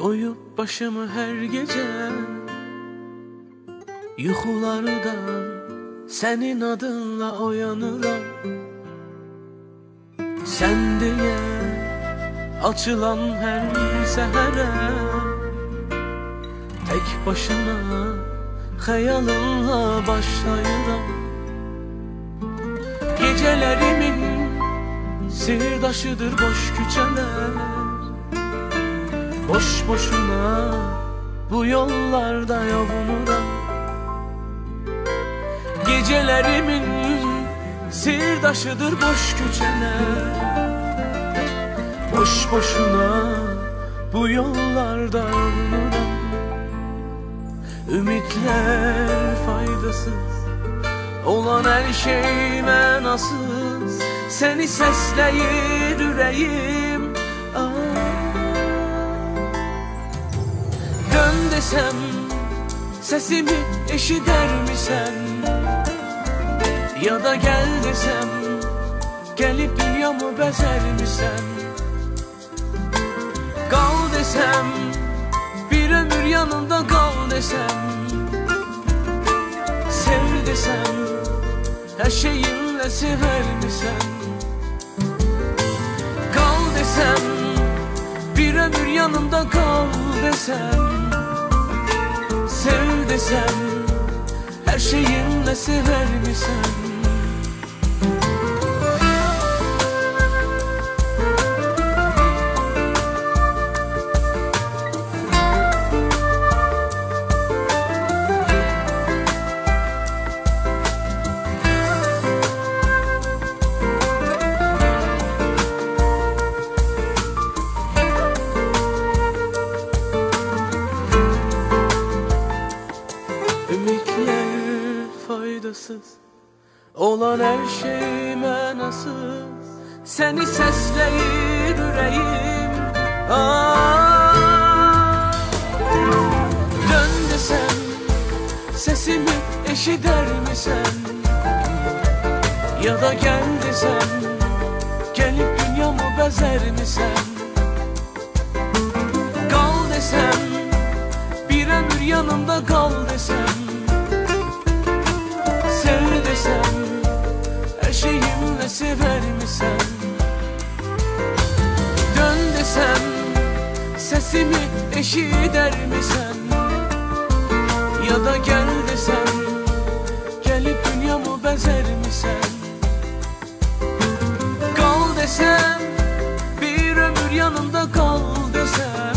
Koyup başımı her gece yuxulardan senin adınla uyanıram. Sen diye açılan her sehere tek başına hayalınla başlayıram. Gecelerimin sirdaşıdır boş küçeler, boş boşuna bu yollarda yavunuram. Gecelerimin sirdaşıdır boş küçeler, boş boşuna bu yollarda yavunuram. Ümitler faydasız, olan her şey mənasız. Seni səsləyir ürəyim, dön desem sesimi eşider misən? Ya da gel desem gelip dünyamı bezer misən? Kal desem bir ömür yanında kal desem, sev desem her şeyimle sever misən? Kal desem bir ömür yanımda kal desem, sev desem her şeyimle sever misən? Ümitler faydasız, olan her şey mənasız. Seni səsləyir ürəyim, dön desem sesimi eşider misən? Ya da gel desem gelip dünyamı bezer misən? Kal desem bir ömür yanımda kal desem, sev desem her şeyimle sever misən? Dön desem sesimi eşider misən? Ya da gel desem gelip dünyamı bezer misən? Kal desem bir ömür yanımda kal desem,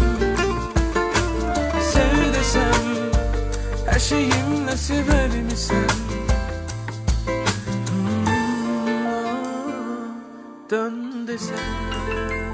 sev desem her şeyimle sever misən? Dön desem.